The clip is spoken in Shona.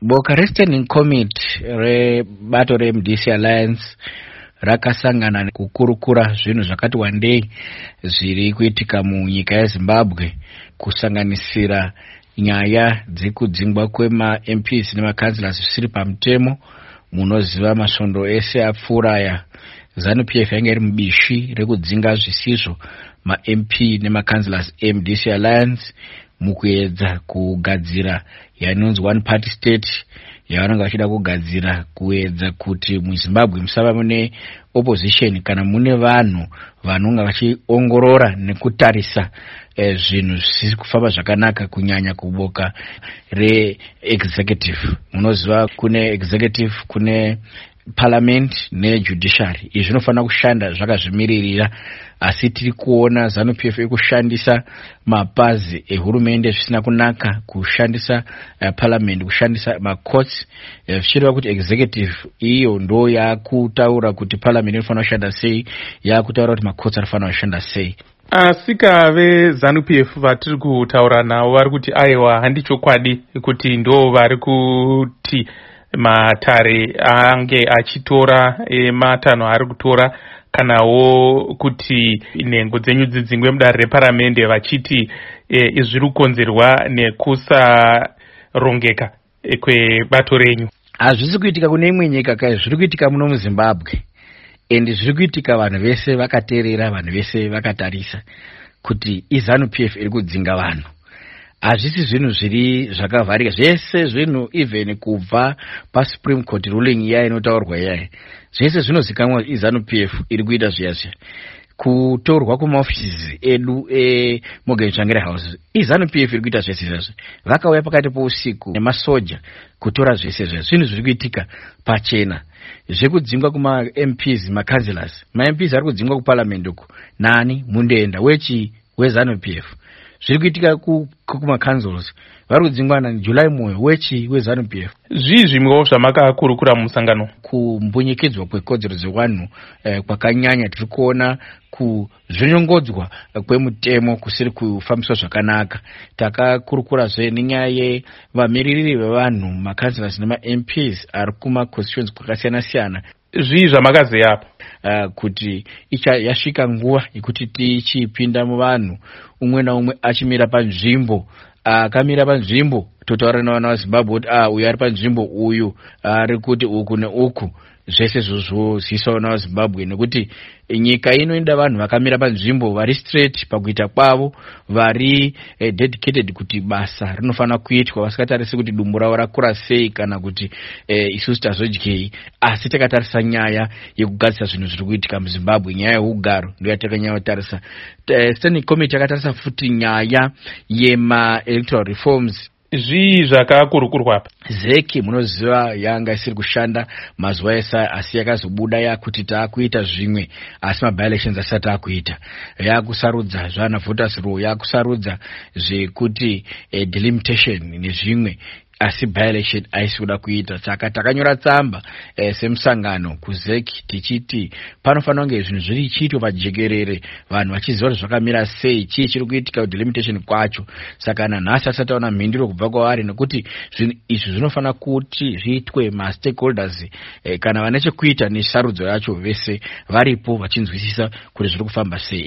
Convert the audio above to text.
Boka reStanding Committee rebato reMDC Alliance rakasangana kukurukura zvinhu zvakati wandei zviri kuitika munyika yeZimbabwe, kusanganisira nyaya dzekudzingwa kwema-MPs nemakanzilasi zvisiri pamutemo. Munoziva masvondo ese apfuuraya, ZANU-PF yange iri mubishi rekudzinga zvisizvo ma-MP nemakanzilasi eMDC Alliance mukuedza kugadzira yanonzi one party state yavanenge vachida kugadzira, kuedza kuti muZimbabwe musava mune opposition kana mune vanhu vanonga vachiongorora nekutarisa zvinhu zvisiri kufamba zvakanaka, kunyanya kuboka reexecutive. Munoziva kune executive, kune parliament nejudiciary. Izvi zvinofanira kushanda zvakazvimiririra, asi tiri kuona ZANU-PF ikushandisa mapazi ehurumende zvisina kunaka, kushandisa parliament, kushandisa macourts, zvichireva kuti executive iyo ndo yakutaura kuti parliament inofanira kushanda sei, yakutaura kuti macourts anofanira kushanda sei. Asika veZANU-PF vatiri kutaura navo vari kuti aiwa handichokwadi kuti ndo vari kuti matare ange achitora matanho ari kutora, kanawo kuti nhengo dzenyu dzidzingwe mudare reparamende, vachiti zviri kukonzerwa nekusarongeka kwebato renyu. Hazvisi kuitika kune imwe nyika kai, zviri kuitika muno muZimbabwe, ende zviri kuitika vanhu vese vakateerera, vanhu vese vakatarisa kuti iZANU-PF iri kudzinga vanhu. Hazvisi zvinhu zviri zvakavharika, zvese zvinhu, even kubva paSupreme Court ruling iya inotaurwa iyai, zvese zvinozikamwa iZANU-PF iri kuita zviyazviya. Kutorwa kumaofisi edu eMorgan Tsvangirai House, iZANU-PF iri kuita zvese izvozvo. Vakauya pakati pousiku nemasoja kutora zvese izvozvo. Zvinhu zviri kuitika pachena. Zvekudzingwa kuma-MPs, makanzilasi. Ma-MPs ari kudzingwa kuparliament uku. Nani? Mundenda. Wechi? WeZANU-PF. Zviri kuitika kumakanzils. Vari kudzingwa nani? July Moyo. Wechi? WeZANU-PF. Zvii zvimwewo zvamakakurukura mumusangano? Kumbunyikidzwa kwekodzero dzevanhu kwakanyanya tiri kuona, kuzvonyongodzwa kwemutemo kusiri kufambiswa zvakanaka. Takakurukurazve nenyaya yevamiriri vevanhu, makanzilasi nema-MPs ari kuma-constituencies kwakasiyana siyana. Zvii zvamakazeya apa? Kuti yasvika nguva yekuti tichipinda muvanhu, umwe naumwe achimira panzvimbo. Akamira panzvimbo totaura navana vaZimbabwe kuti uyu ari panzvimbo, uyu ari kuti uku neuku. Zvese zvozivisawo navaZimbabwe, nekuti nyika inoenda vanhu vakamira panzvimbo, vari straight pakuita kwavo, vari dedicated kuti basa rinofanira kuitwa, vasikatarisi kuti dumbu ravo rakura sei kana kuti isusu tazodyei, asi takatarisa nyaya yekugadzisa zvinhu zviri kuitika muZimbabwe, nyaya yeugaro ndiyo yatakanyanya kutarisa. Standing Committee yakatarisa futi nyaya yema-electoral reforms. Zvii zvakakurukurwa apa? ZEC munoziva yanga isiri kushanda mazuva ese, asi yakazobuda yakuti taakuita zvimwe, asi ma-by-elections asati akuita. Yakusarudza zvana voters roll, yakusarudza zvekuti delimitation nezvimwe, asi by-election aisi kuda kuita. Saka takanyora tsamba semusangano kuZEC tichiti panofanira kunge zvinhu zviri ichiitwa pajekerere, vanhu vachiziva kuti zvakamira sei, chii chiri kuitika kudelimitation kwacho. Saka nanhasi asati taona mhinduro kubva kwavari, nekuti zvinhu izvi zvinofanira kuti zviitwe ma-stakeholders kana vane chekuita nesarudzo yacho vese varipo vachinzwisisa kuti zviri kufamba sei.